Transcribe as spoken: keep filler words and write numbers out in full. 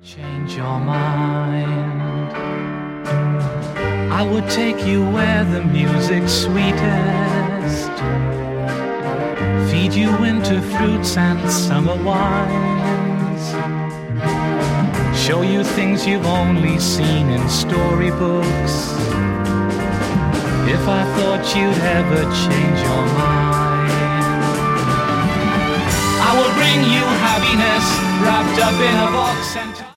Change your mind. I would take you where the music's sweetest, feed you winter fruits and summer wines, show you things you've only seen in storybooks. If I thought you'd ever change your mind, I will bring you happiness wrapped up in a box and